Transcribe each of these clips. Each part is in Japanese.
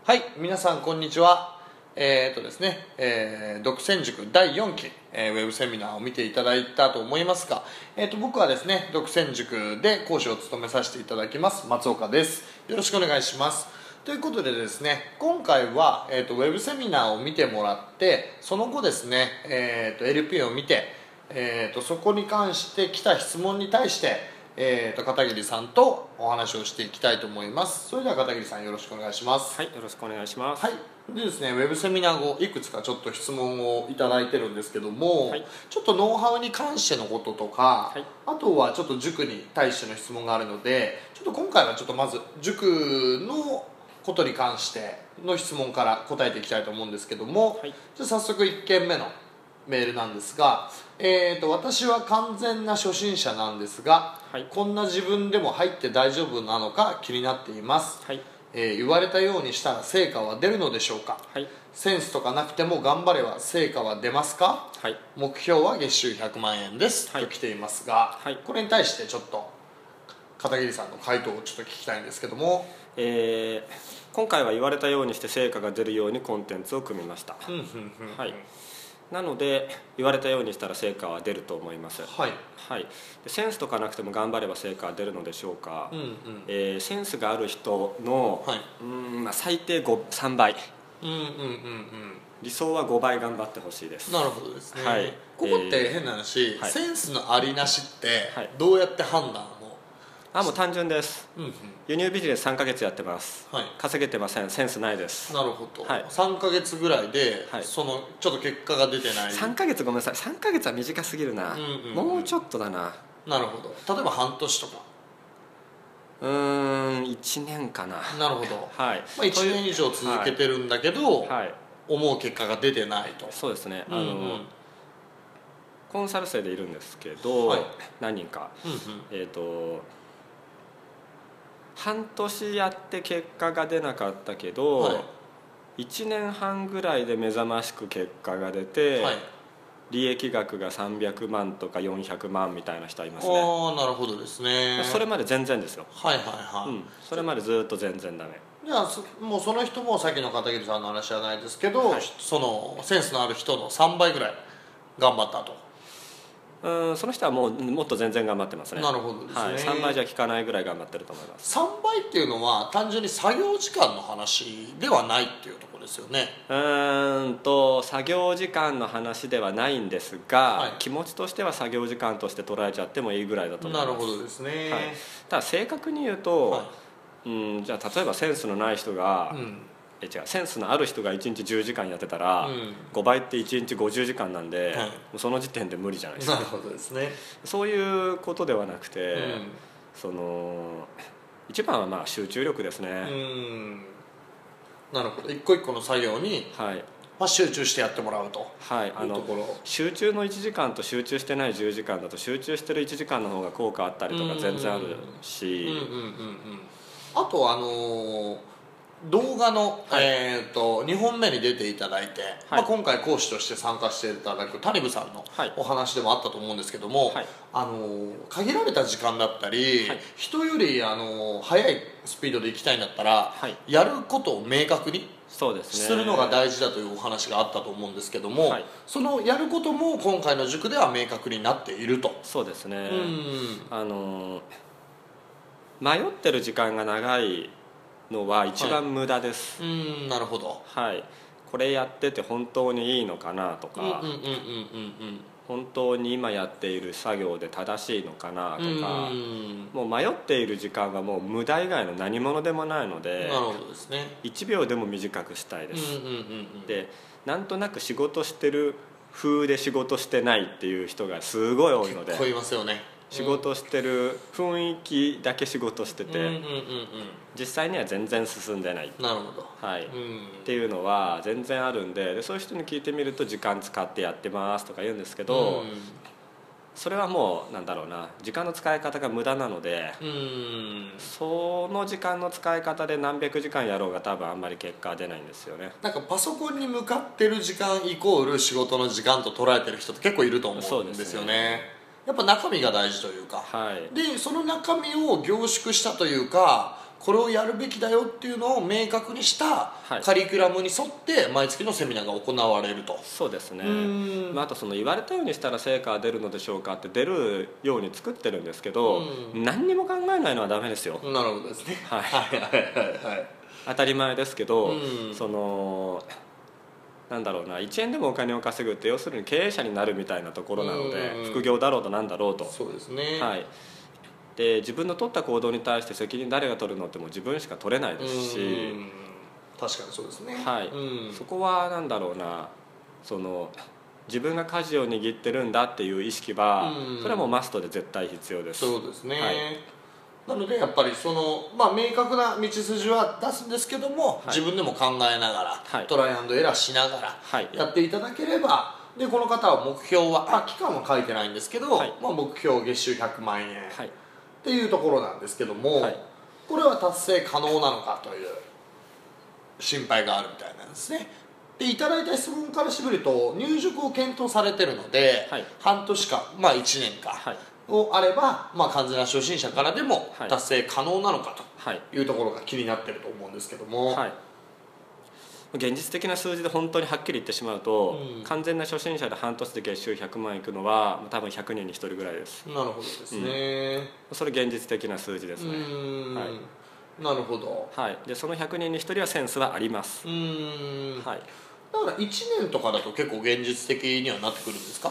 はい、皆さんこんにちは。ですね、独占塾第4期、ウェブセミナーを見ていただいたと思いますが、僕はですね、独占塾で講師を務めさせていただきます松岡です。よろしくお願いします。ということでですね、今回は、ウェブセミナーを見てもらって、その後ですね、LP を見て、そこに関して来た質問に対して片桐さんとお話をしていきたいと思います。それでは片桐さんよろしくお願いします。 はい、よろしくお願いします。 はい。でですね、ウェブセミナー後いくつかちょっと質問をいただいてるんですけども、 はい、 ちょっとノウハウに関してのこととか、 はい、 あとはちょっと塾に対しての質問があるので、ちょっと今回はちょっとまず塾のことに関しての質問から答えていきたいと思うんですけども、 はい、 じゃあ早速1件目のメールなんですが、私は完全な初心者なんですが、 はい、 こんな自分でも入って大丈夫なのか気になっています。 はい、 言われたようにしたら成果は出るのでしょうか。 はい、 センスとかなくても頑張れば成果は出ますか。 はい、 目標は月収100万円です、 はい、 と来ていますが、 はい、 これに対してちょっと片桐さんの回答をちょっと聞きたいんですけども。 今回は言われたようにして成果が出るようにコンテンツを組みました。はい、なので言われたようにしたら成果は出ると思います。 はい、 はい、でセンスとかなくても頑張れば成果は出るのでしょうか。センスがある人の、 はい、 最低3倍、理想は5倍頑張ってほしいです。 なるほどですね。 はい、 ここって変な話、 はい、 センスのありなしってはい、 どうやって判断を。 もう単純です、輸入ビジネス3ヶ月やってます、 はい、 稼げてません、センスないです。 なるほど、 はい、 3ヶ月ぐらいで、 はい、 そのちょっと結果が出てない。 3ヶ月ごめんなさい、3ヶ月は短すぎるな、もうちょっとだな。 なるほど。例えば半年とか。 1年かな。 なるほど、 はい、 1年以上続けてるんだけど、 はい、 思う結果が出てないと。 そうですね、コンサル生でいるんですけど、 はい、 何人か、半年やって結果が出なかったけど、はい、1年半ぐらいで目覚ましく結果が出て、はい、利益額が300万とか400万みたいな人いますね。 なるほどですね。 それまで全然ですよ。 はいはいはい、 それまでずっと全然ダメ。 じゃあもうその人もさっきの片桐さんの話じゃないですけど、はい、そのセンスのある人の3倍ぐらい頑張ったと。 その人はもっと全然頑張ってますね。 なるほどですね、 はい、3倍じゃ効かないぐらい頑張ってると思います。 3倍っていうのは単純に作業時間の話ではないっていうところですよね。 作業時間の話ではないんですが、はい、気持ちとしては作業時間として捉えちゃってもいいぐらいだと思います。 なるほどですね、 はい、ただ正確に言うと、はい、じゃあ例えばセンスのない人が、センスのある人が1日10時間やってたら、5倍って1日50時間なんで、もうその時点で無理じゃないですか。 なるほどですね。 そういうことではなくて、一番はまあ集中力ですね。 なるほど。一個一個の作業に、はい、集中してやってもらうと。 はい、集中の1時間と集中してない10時間だと集中してる1時間の方が効果あったりとか全然あるし、 あと動画の、2本目に出ていただいて、はい、今回講師として参加していただくタリブさんのお話でもあったと思うんですけども、はい、限られた時間だったり、はい、人より速いスピードで行きたいんだったら、はい、やることを明確にするのが大事だというお話があったと思うんですけども、はい、そのやることも今回の塾では明確になっていると。 そうですね。迷ってる時間が長いのは一番無駄です。 はい、なるほど。 はい、これやってて本当にいいのかなとか、本当に今やっている作業で正しいのかなとか、もう迷っている時間はもう無駄以外の何物でもないので、 なるほどですね、 1秒でも短くしたいです。で、なんとなく仕事してる風で仕事してないっていう人がすごい多いので、 結構いますよね。 仕事してる雰囲気だけ仕事してて、実際には全然進んでない。 なるほど、 はい、っていうのは全然あるんで、そういう人に聞いてみると時間使ってやってますとか言うんですけど、それはもうなんだろうな、時間の使い方が無駄なので、その時間の使い方で何百時間やろうが多分あんまり結果は出ないんですよね。 なんかパソコンに向かってる時間イコール仕事の時間と捉えてる人って結構いると思うんですよね。やっぱ中身が大事というか、はい、でその中身を凝縮したというか、 これをやるべきだよっていうのを明確にしたはいカリキュラムに沿って毎月のセミナーが行われると。 そうですね。あと言われたようにしたら成果は出るのでしょうかって出るように作ってるんですけど、何にも考えないのはダメですよ。 なるほどですね。 はいはいはいはい。 当たり前ですけど、 うんなんだろうな、1円でもお金を稼ぐって要するに経営者になるみたいなところなので、副業だろうとなんだろうと。 そうですね。 はい。で自分の取った行動に対して責任誰が取るのってもう自分しか取れないですし、 確かにそうですね。 はい。そこはなんだろうな、自分が舵を握ってるんだっていう意識は、それはもうマストで絶対必要です。 そうですね。 はい、 なのでやっぱり明確な道筋は出すんですけども、自分でも考えながら、トライアンドエラーしながらやっていただければ、でこの方は目標は期間は書いてないんですけど、目標月収100万円、っていうところなんですけども、これは達成可能なのかという心配があるみたいなんですね。でいただいた質問からしてみると入塾を検討されてるので、半年か、1年か、をあれば、完全な初心者からでも達成可能なのかというところが気になってると思うんですけども、 現実的な数字で本当にはっきり言ってしまうと、完全な初心者で半年で月収100万いくのは多分100人に1人ぐらいです。 なるほどですね。 それ現実的な数字ですね。 なるほど。 でその100人に1人はセンスはあります。 だから1年とかだと結構現実的にはなってくるんですか？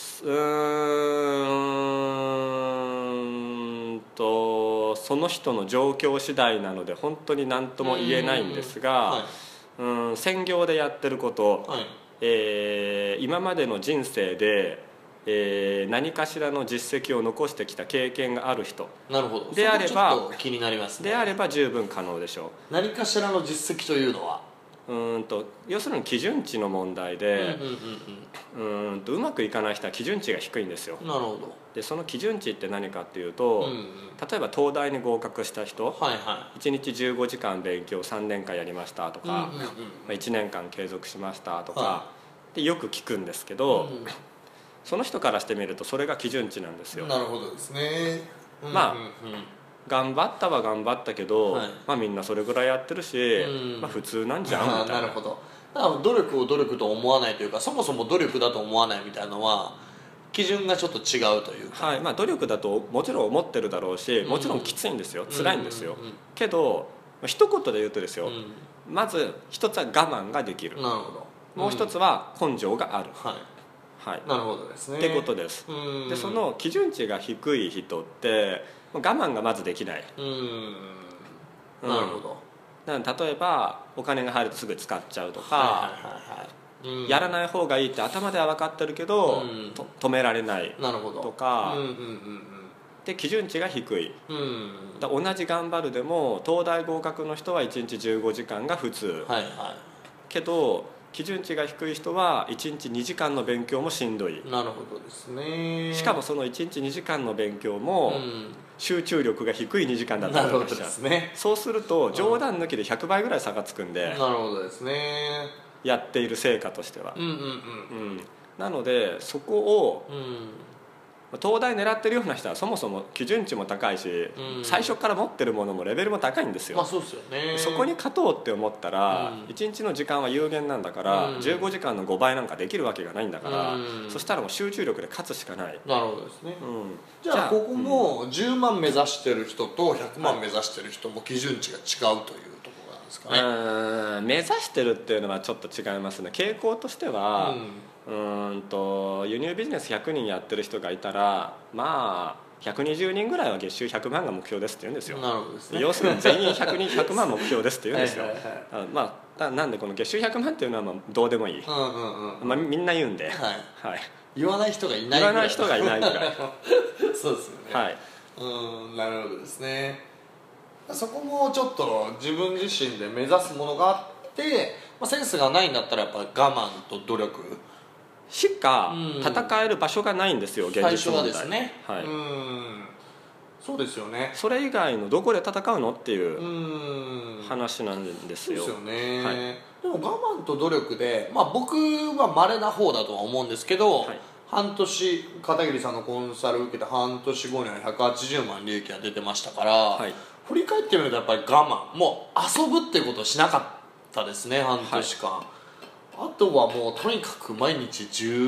その人の状況次第なので本当に何とも言えないんですが、専業でやってること、今までの人生で、何かしらの実績を残してきた経験がある人であれば、 ちょっと気になりますね。 であれば十分可能でしょう。 何かしらの実績というのは要するに基準値の問題で、うまくいかない人は基準値が低いんですよ。 なるほど。 でその基準値って何かっていうと、例えば東大に合格した人、1日15時間勉強3年間やりましたとか、1年間継続しましたとか、でよく聞くんですけど、その人からしてみるとそれが基準値なんですよ。 なるほどですね。 頑張ったは頑張ったけど、みんなそれぐらいやってるし、普通なんじゃんみたいな。 なるほど。だから努力を努力と思わないというか、そもそも努力だと思わないみたいなのは基準がちょっと違うというか、 努力だともちろん思ってるだろうし、もちろんきついんですよ、辛いんですよ、けど一言で言うとですよ、まず一つは我慢ができる。 なるほど。 もう一つは根性がある。 なるほどですね。 ってことです。でその基準値が低い人って我慢がまずできない。 なるほど。 例えばお金が入るとすぐ使っちゃうとか、やらない方がいいって頭では分かってるけど、止められないとか、で基準値が低い。同じ頑張るでも東大合格の人は1日15時間が普通、けど基準値が低い人は1日2時間の勉強もしんどい。 なるほどですね。 しかもその1日2時間の勉強も集中力が低い2時間だったりとかしちゃう。そうすると冗談抜きで100倍ぐらい差がつくんで、 なるほどですね。 やっている成果としては。なのでそこを東大狙ってるような人はそもそも基準値も高いし、最初から持ってるものもレベルも高いんですよ。 そうですよね。 そこに勝とうって思ったら、1日の時間は有限なんだから、15時間の5倍なんかできるわけがないんだから、そしたらもう集中力で勝つしかない。 なるほどですね。じゃあここも10万目指してる人と100万目指してる人も基準値が違うというところなんですかね。 目指してるっていうのはちょっと違いますね。傾向としては、輸入ビジネス100人やってる人がいたら120人ぐらいは月収100万が目標ですって言うんですよ。 なるほどですね。 要するに全員100人100万目標ですって言うんですよ。なんでこの月収100万っていうのはどうでもいい、みんな言うんで、 言わない人がいないぐらい。言わない人がいないぐらいそうですよね。なるほどですね。そこもちょっと自分自身で目指すものがあって、センスがないんだったらやっぱ我慢と努力しか戦える場所がないんですよ、現実問題。 最初はですね。そうですよね。 それ以外のどこで戦うのっていう話なんですよ。 そうですよね。でも我慢と努力で、僕は稀な方だとは思うんですけど、半年片桐さんのコンサル受けて半年後には180万利益が出てましたから、 振り返ってみるとやっぱり我慢、もう遊ぶっていうことをしなかったですね、半年間、あとはもうとにかく毎日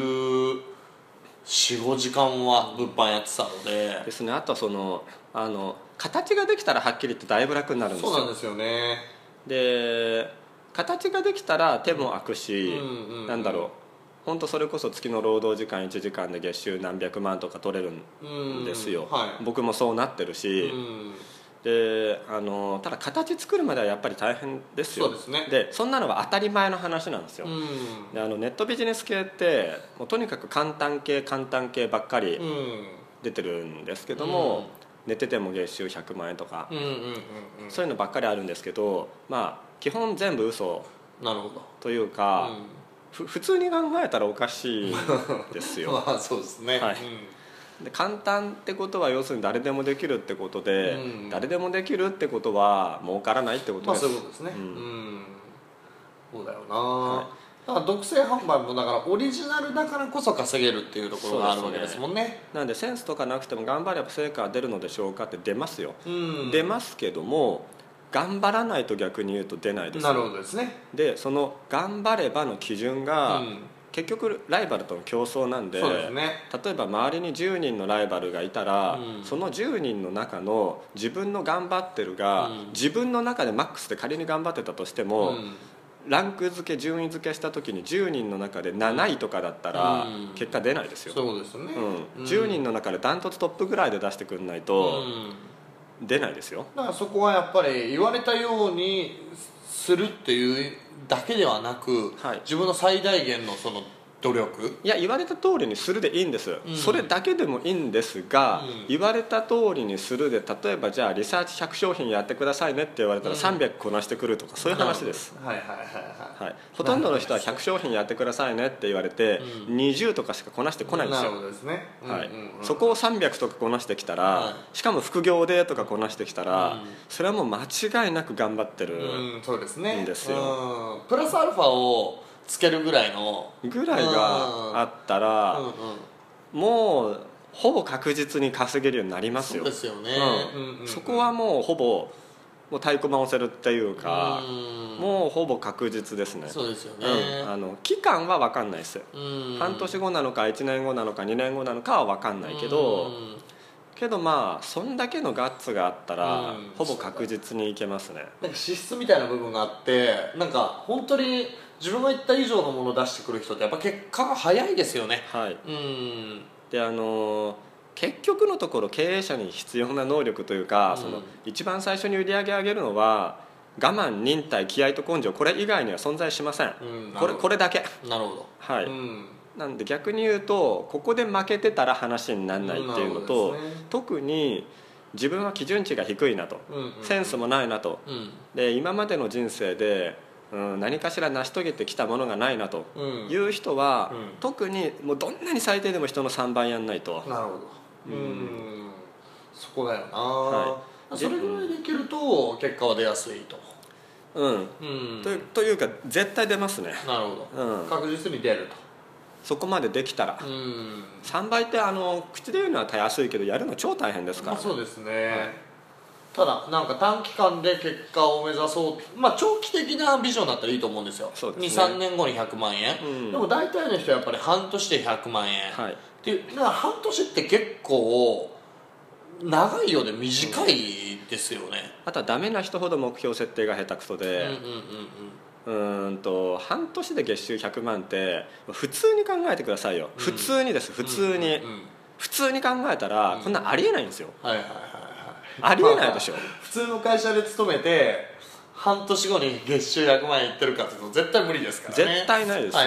14、15時間は物販やってたのでですね。あと形ができたらはっきり言ってだいぶ楽になるんですよ。 そうなんですよね。 で形ができたら手も空くし、なんだろう、本当それこそ月の労働時間1時間で月収何百万とか取れるんですよ、僕もそうなってるし、でただ形作るまではやっぱり大変ですよ。 そうですね。 でそんなのは当たり前の話なんですよ。でネットビジネス系ってもうとにかく簡単系ばっかり出てるんですけども、寝てても月収100万円とか、そういうのばっかりあるんですけど、まあ基本全部嘘というか、普通に考えたらおかしいですよ。 まあそうですね、 で簡単ってことは要するに誰でもできるってことで、誰でもできるってことは儲からないってことです。 まあそういうことですね。そうだよな、だから独占販売もだからオリジナルだからこそ稼げるっていうところがあるわけですもんね。 なんでセンスとかなくても頑張れば成果が出るのでしょうかって出ますよ、出ますけども頑張らないと逆に言うと出ないですよ。 なるほどですね。 でその頑張ればの基準が、結局ライバルとの競争なんで、 そうですね、 例えば周りに10人のライバルがいたら、その10人の中の自分の頑張ってるが、自分の中でマックスで仮に頑張ってたとしても、ランク付け順位付けした時に10人の中で7位とかだったら結果出ないですよ。 そうですね、 10人の中でダントツトップぐらいで出してくれないと出ないですよ。 だからそこはやっぱり言われたようにするっていうだけではなく、自分の最大限のその努力、 いや言われた通りにするでいいんです、それだけでもいいんですが、言われた通りにするで、例えばじゃあリサーチ100商品やってくださいねって言われたら300こなしてくるとか、そういう話です。ほとんどの人は100商品やってくださいねって言われて、20とかしかこなしてこないんですよ。 なるほどですね、 そこを300とかこなしてきたら、しかも副業でとかこなしてきたら、それはもう間違いなく頑張ってるんですよ。 プラスアルファをつけるぐらいがあったら、もうほぼ確実に稼げるようになりますよ。 そうですよね、 そこはもうほぼもう太鼓判を押せるっていうか、もうほぼ確実ですね。 そうですよね、 期間は分かんないです。半年後なのか1年後なのか2年後なのかは分かんないけど、まあそんだけのガッツがあったら、ほぼ確実にいけますね。 なんか資質みたいな部分があって、なんか本当に自分が言った以上のものを出してくる人ってやっぱ結果が早いですよね。 で結局のところ経営者に必要な能力というか、その一番最初に売り上げ上げるのは我慢、忍耐、気合と根性、これ以外には存在しません。これだけ。 なるほど。 なんで逆に言うと、ここで負けてたら話にならないっていうのと、特に自分は基準値が低いなと、センスもないなと、で今までの人生で何かしら成し遂げてきたものがないなという人は、特にもうどんなに最低でも人の3倍やんないと。 なるほど、そこだよな、それぐらいできると結果は出やすいと。 というか絶対出ますね。 なるほど、確実に出ると。 そこまでできたら、3倍って口で言うのはたやすいけど、やるの超大変ですから、 そうですね、ただなんか短期間で結果を目指そう、長期的なビジョンだったらいいと思うんですよ。23年後に100万円、でも大体の人はやっぱり半年で100万円、っていうだから半年って結構長いようで短いですよね。 あとはダメな人ほど目標設定が下手くそで、半年で月収100万って普通に考えてくださいよ。普通にです。普通に考えたらこんなんありえないんですよ。ありえないでしょ。 普通の会社で勤めて半年後に月収100万円いってるかっていうと絶対無理ですからね。 絶対ないですよ。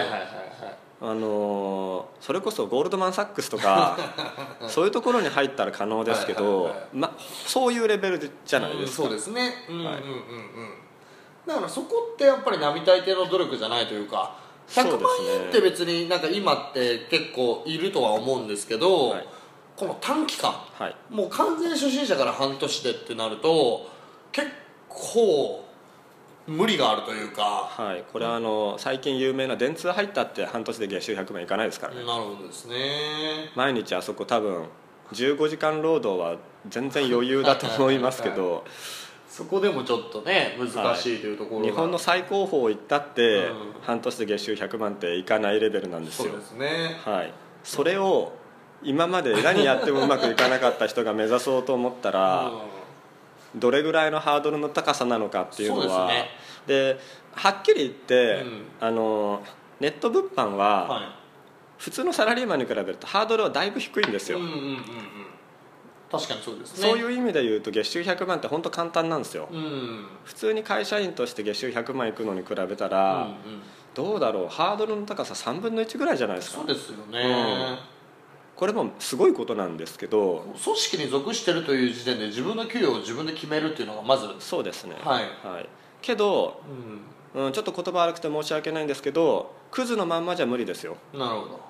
それこそゴールドマン・サックスとかそういうところに入ったら可能ですけど、そういうレベルじゃないですか。 そうですね。だからそこってやっぱり並大抵の努力じゃないというか、100万円って別になんか今って結構いるとは思うんですけど、この短期間、もう完全初心者から半年でってなると結構無理があるというか、 これは最近有名な電通入ったって半年で月収100万いかないですからね。 なるほどですね。 毎日あそこ多分15時間労働は全然余裕だと思いますけどそこでもちょっとね難しいというところが、 日本の最高峰行ったって、半年で月収100万っていかないレベルなんですよ。 そうですね、 それを今まで何やってもうまくいかなかった人が目指そうと思ったら、どれぐらいのハードルの高さなのかっていうのは、ではっきり言って、ネット物販は、普通のサラリーマンに比べるとハードルはだいぶ低いんですよ。 確かにそうですね。 そういう意味で言うと月収100万って本当簡単なんですよ、普通に会社員として月収100万いくのに比べたら、どうだろう、ハードルの高さ3分の1ぐらいじゃないですか。 そうですよね、 これもすごいことなんですけど、 組織に属してるという時点で自分の給与を自分で決めるっていうのがまず、 そうですね、けど、ちょっと言葉悪くて申し訳ないんですけど、クズのまんまじゃ無理ですよ。 なるほど、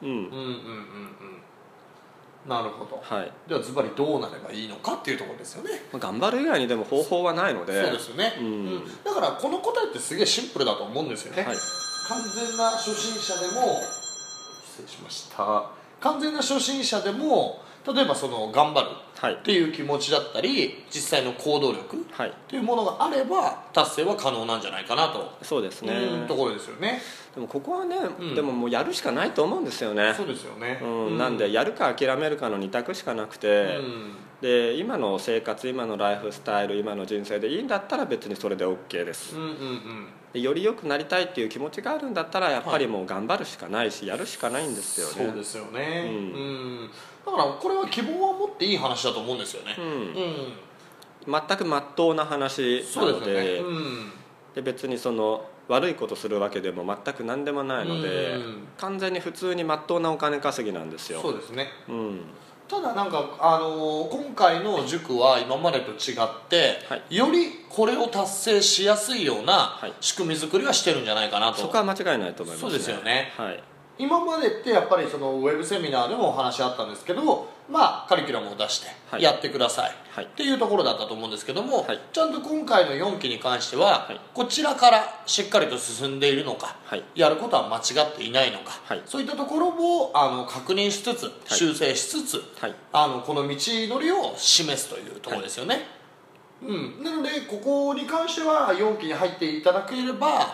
なるほど、ではズバリどうなればいいのかっていうところですよね。 頑張る以外にでも方法はないので。 そうですよね、だからこの答えってすげえシンプルだと思うんですよね、完全な初心者でも、失礼しました、完全な初心者でも例えばその頑張るっていう気持ちだったり、実際の行動力っていうものがあれば達成は可能なんじゃないかなと、 そうですね、 ところですよね。 でもここはね、でももうやるしかないと思うんですよね。 そうですよね、 なんでやるか諦めるかの二択しかなくて、で今の生活、今のライフスタイル、今の人生でいいんだったら別にそれで OK です、でより良くなりたいっていう気持ちがあるんだったらやっぱりもう頑張るしかないし、やるしかないんですよね。 そうですよね、だからこれは希望は持っていい話だと思うんですよね、 全く真っ当な話なので、で別にその悪いことするわけでも全く何でもないので、完全に普通に真っ当なお金稼ぎなんですよ。 そうですね、ただなんか、今回の塾は今までと違って、よりこれを達成しやすいような仕組み作りはしてるんじゃないかなと、 そこは間違いないと思いますね。 そうですよね、今までってやっぱりそのウェブセミナーでもお話あったんですけど、カリキュラムを出してやってください、っていうところだったと思うんですけども、ちゃんと今回の4期に関しては、こちらからしっかりと進んでいるのか、やることは間違っていないのか、そういったところも確認しつつ、修正しつつ、この道のりを示すというところですよね、なのでここに関しては4期に入っていただければ、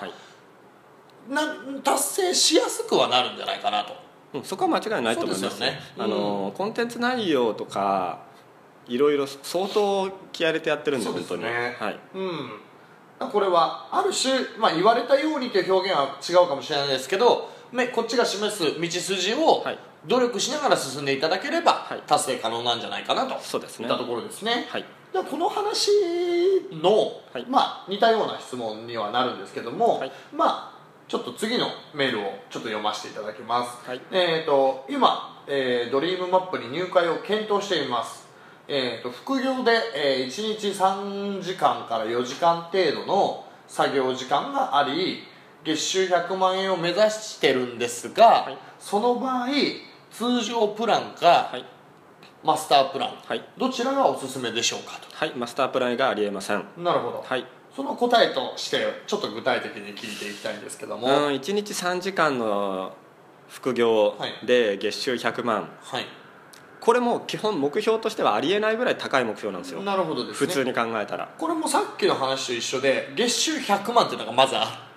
達成しやすくはなるんじゃないかなと、 そこは間違いないと思いますね。コンテンツ内容とかいろいろ相当気合い入れてやってるんで、本当に、 これはある種、言われたようにという表現は違うかもしれないですけど、こっちが示す道筋を努力しながら進んでいただければ達成可能なんじゃないかなといったところですね。ではこの話の、似たような質問にはなるんですけども、ちょっと次のメールをちょっと読ませていただきます、今、ドリームマップに入会を検討しています、副業で、1日3時間から4時間程度の作業時間があり、月収100万円を目指してるんですが、その場合通常プランか、マスタープラン、どちらがおすすめでしょうかと。 マスタープランがありえません。 なるほど、その答えとしてちょっと具体的に聞いていきたいんですけども、 1日3時間の副業で月収100万、これも基本目標としてはありえないぐらい高い目標なんですよ。 なるほどですね、 普通に考えたら。これもさっきの話と一緒で月収100万っていうのがまずあって、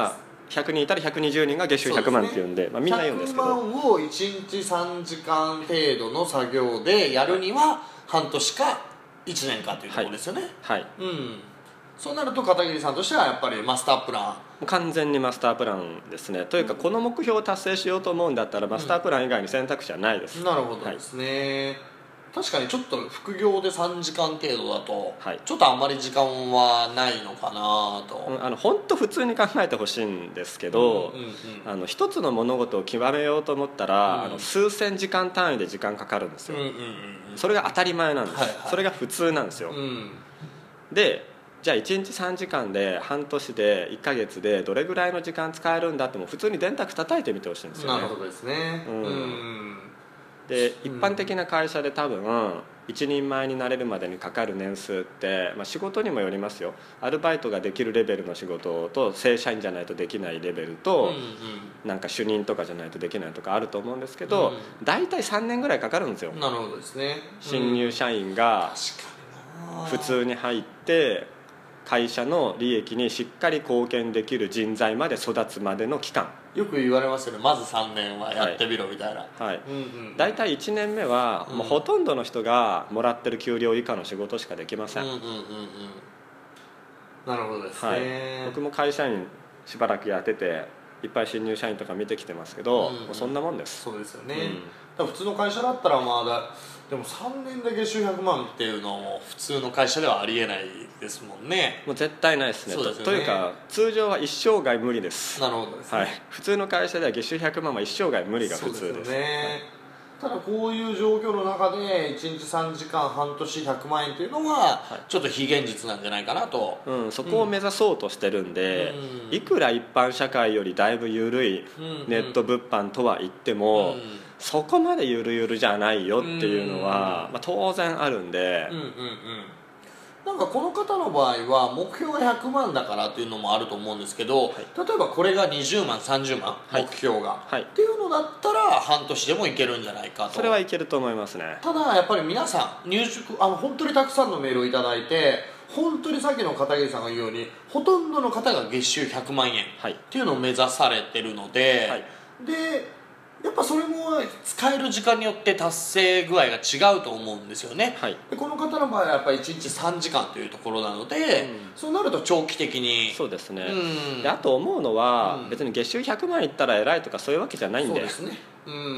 100人いたら120人が月収100万っていうんで、みんな言うんですけど、 100万を1日3時間程度の作業でやるには半年か1年かというところですよね。そうなると片桐さんとしてはやっぱりマスタープラン、 完全にマスタープランですね。というか、この目標を達成しようと思うんだったらマスタープラン以外に選択肢はないです。 なるほどですね、確かにちょっと副業で3時間程度だと、ちょっとあんまり時間はないのかなと、 本当普通に考えてほしいんですけど、一つの物事を極めようと思ったら、数千時間単位で時間かかるんですよ、それが当たり前なんです、それが普通なんですよ、でじゃあ1日3時間で半年で1ヶ月でどれぐらいの時間使えるんだって、もう普通に電卓叩いてみてほしいんですよね。 なるほどですね、 で一般的な会社で多分一人前になれるまでにかかる年数って、仕事にもよりますよ。アルバイトができるレベルの仕事と正社員じゃないとできないレベルと、なんか主任とかじゃないとできないとかあると思うんですけど、大体3年ぐらいかかるんですよ。 なるほどですね。 新入社員が普通に入って会社の利益にしっかり貢献できる人材まで育つまでの期間。 よく言われますよね、まず3年はやってみろみたいな。 大体1年目はもうほとんどの人がもらってる給料以下の仕事しかできません。 なるほどですね。 僕も会社員しばらくやってていっぱい新入社員とか見てきてますけど、もうそんなもんです。 そうですよね。だから普通の会社だったらでも3年で月収100万っていうのも普通の会社ではありえないですもんね。 もう絶対ないですね。 そうですよね。 というか通常は一生涯無理です。 なるほどですね。 普通の会社では月収100万は一生涯無理が普通です。 そうですよね。ただこういう状況の中で1日3時間半年100万円というのはちょっと非現実なんじゃないかなと、 そこを目指そうとしてるんで、いくら一般社会よりだいぶ緩いネット物販とは言っても、そこまでゆるゆるじゃないよっていうのは、当然あるんで、 なんかこの方の場合は目標が100万だからっていうのもあると思うんですけど、例えばこれが20万30万目標が、っていうのだったら半年でもいけるんじゃないかと。 それはいけると思いますね。 ただやっぱり皆さん入塾本当にたくさんのメールをいただいて、本当にさっきの片桐さんが言うようにほとんどの方が月収100万円っていうのを目指されてるので、でやっぱそれも使える時間によって達成具合が違うと思うんですよね。でこの方の場合はやっぱり1日3時間というところなので、そうなると長期的に。 そうですね。であと思うのは、別に月収100万いったら偉いとかそういうわけじゃないんで。 そうですね。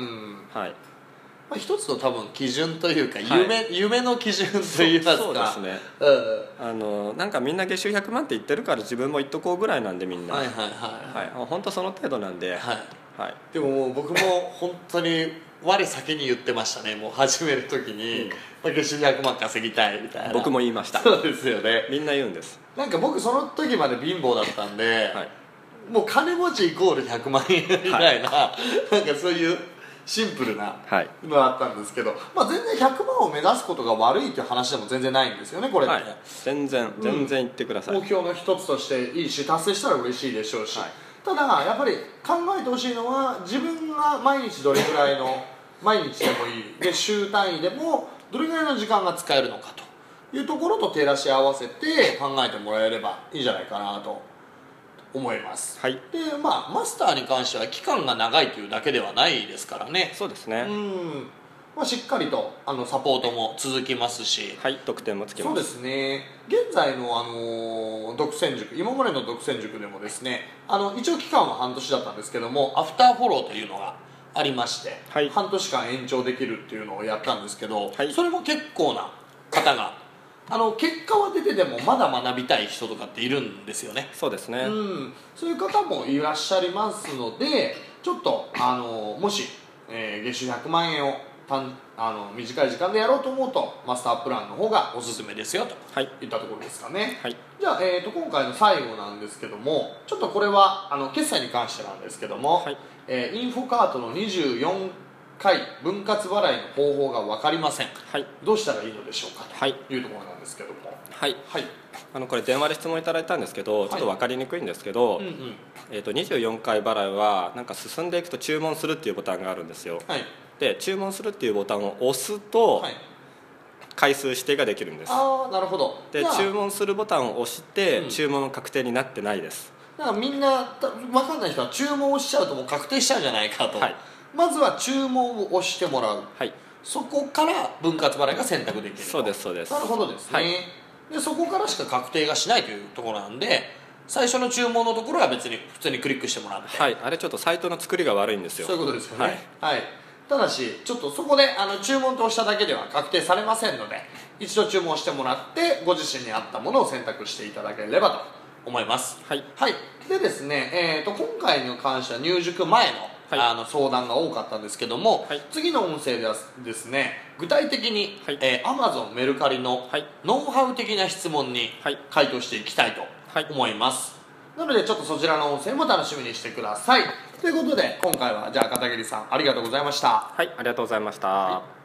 一つの多分基準というか夢の基準といいますか。 そうですね。なんかみんな月収100万って言ってるから自分も言っとこうぐらいなんで、みんな本当その程度なんで。 でももう僕も本当に我先に言ってましたね。もう始める時に、月収100万稼ぎたいみたいな。 僕も言いました。 そうですよね。 みんな言うんです。 なんか僕その時まで貧乏だったんで、もう金持ちイコール100万円みたいな、なんかそういうシンプルなのがあったんですけど、全然100万を目指すことが悪いっていう話でも全然ないんですよね、これって。 全然言ってください。 目標の一つとしていいし、達成したら嬉しいでしょうし、ただやっぱり考えてほしいのは、自分が毎日どれぐらいの毎日でもいいで週単位でもどれぐらいの時間が使えるのかというところと照らし合わせて考えてもらえればいいんじゃないかなと思います。でマスターに関しては期間が長いというだけではないですからね。 そうですね。 しっかりとサポートも続きますし、 得点もつきます。 そうですね。現在の独占塾、今までの独占塾でもですね、一応期間は半年だったんですけども、アフターフォローというのがありまして、半年間延長できるっていうのをやったんですけど、それも結構な方が結果は出ててもまだ学びたい人とかっているんですよね。 そうですね。 そういう方もいらっしゃいますので、ちょっともし、月収100万円を短い時間でやろうと思うとマスタープランの方がおすすめですよといったところですかね。じゃあ、今回の最後なんですけども、ちょっとこれは決済に関してなんですけども、インフォカートの24回分割払いの方法が分かりません、どうしたらいいのでしょうかというところなんですけども、 これ電話で質問いただいたんですけど、ちょっと分かりにくいんですけど、24回払いはなんか進んでいくと注文するっていうボタンがあるんですよ。で注文するっていうボタンを押すと、回数指定ができるんです。 なるほど。 で注文するボタンを押して、注文確定になってないです。 だからみんな分かんない人は注文をしちゃうともう確定しちゃうんじゃないかと、まずは注文を押してもらう、そこから分割払いが選択できると。 そうですそうです。 なるほどですね。でそこからしか確定がしないというところなんで、最初の注文のところは別に普通にクリックしてもらって、 あれちょっとサイトの作りが悪いんですよ。 そういうことですよね。ただしちょっとそこで注文と押しただけでは確定されませんので、一度注文してもらってご自身に合ったものを選択していただければと思います。でですね、今回に関しては入塾前の相談が多かったんですけども、次の音声ではですね、具体的に、Amazon メルカリのノウハウ的な質問に回答していきたいと思います。 なのでちょっとそちらの音声も楽しみにしてください。ということで今回はじゃあ片桐さんありがとうございました。 はい、ありがとうございました。 はい。